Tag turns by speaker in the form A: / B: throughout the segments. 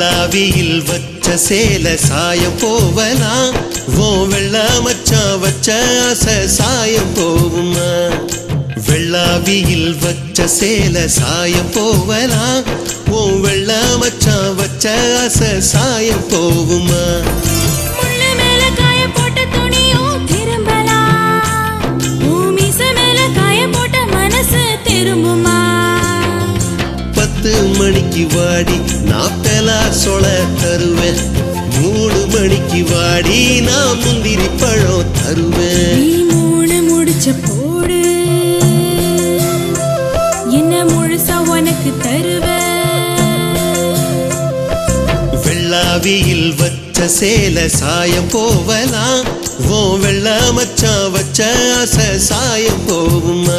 A: வெள்ளாவியில் வச்ச சேல சாயம் போவலாம், ஓ வெள்ள மச்சான் வச்ச ஆசை சாயம் போவுமா. வெள்ளாவியில் வச்ச சேல சாயம் போவலாம், ஓ வெள்ள மச்சான் வச்ச ஆசை சாயம் போவுமா. மணிக்கு வாடி நான் பெலா சொல தருவேன், 3 மணிக்கு வாடி நான் முந்திரி பழம் தருவேன்.
B: நீ 3 முடிச்ச போடு, என்ன முழுசா உனக்கு தருவேன்.
A: வெள்ளாவியில் வச்ச சேல சாயம் போவலாம், ஓ வெள்ள மச்சான் வச்ச ஆசை சாயம் போவுமா.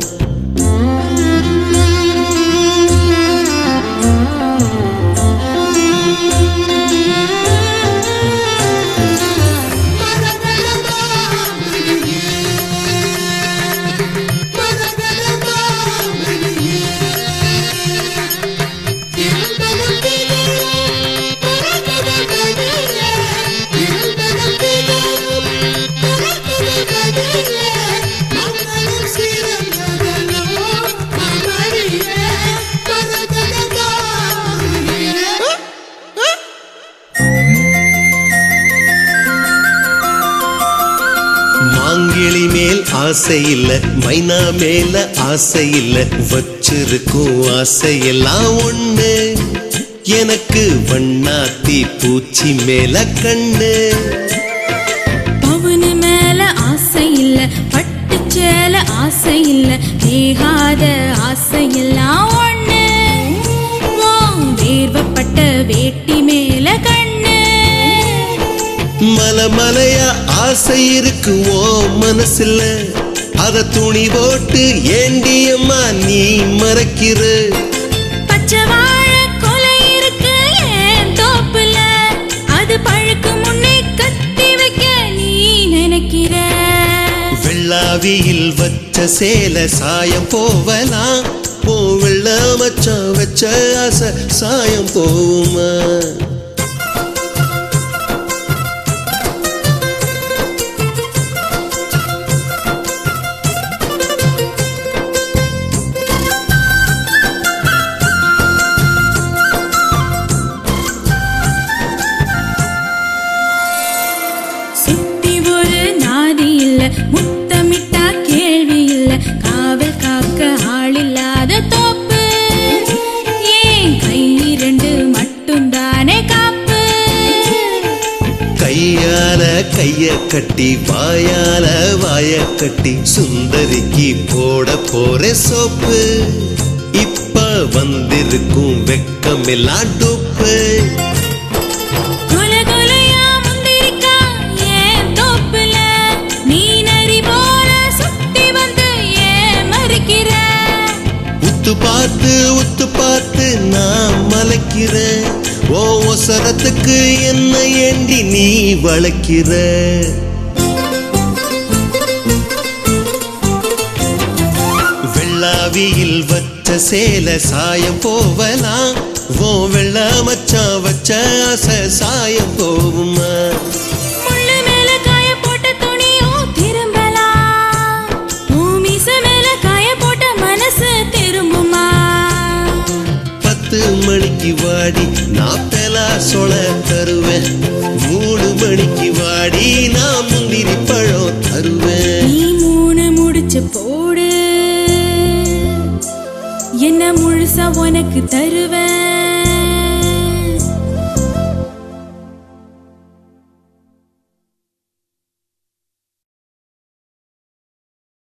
A: மாங்கிளி மேல் ஆசை இல்ல, மைனா மேல ஆசை இல்ல, வச்சிருக்கும் ஆசையெல்லாம் ஒண்ணு, எனக்கு வண்ணாத்தி பூச்சி மேல கண்ணு.
B: பவுனு மேல ஆசை இல்ல, பட்டு சேல ஆசை இல்ல, தேகாத ஆசையெல்லாம் ஒண்ணு, வேர்வப்பட்ட வேட்டி மேல கண்ணு.
A: மலையா ஆசை இருக்கு ஓ மனசுல, அத துணி போட்டு ஏண்டியம்மா நீ மறைக்கிற.
B: பச்சை வாழை கொலை இருக்கு ஏன் தோப்புல, அது பழுக்கு முன்னே கட்டி வைக்க நீ நினைக்கிற.
A: வெள்ளாவியில் வச்ச சேல சாயம் போவலாம், ஓ வெள்ள மச்சான் வச்ச ஆசை சாயம் போவுமா.
B: முத்தமிட்டா கேள்வி இல்ல, காவல் காக்க ஆளில்லாத தோப்பு, ஏன் கை 2 மட்டும்தானே காப்பு.
A: கையால கைய கட்டி வாயால வாய கட்டி சுந்தரிக்கு போட போற சோப்பு, இப்ப வந்திருக்கும் வெக்கமெல்லாம் டூப்பு. உத்து பார்த்து நான் மலைக்கிறேன், ஓ ஒசரத்துக்கு என்ன ஏண்டி நீ வளைக்கிற. வெள்ளாவியில் வச்ச சேல சாயம் போவலாம், ஓ வெள்ள மச்சான் வச்ச ஆசை சாயம் போவுமா. மணிக்கு வாடி நான் பெலா சொல தருவேன், 3 மணிக்கு வாடி நான் முந்திரி பழம் தருவேன்.
B: நீ 3 முடிச்சு போடு, என்ன முழுசா உனக்கு தருவேன்.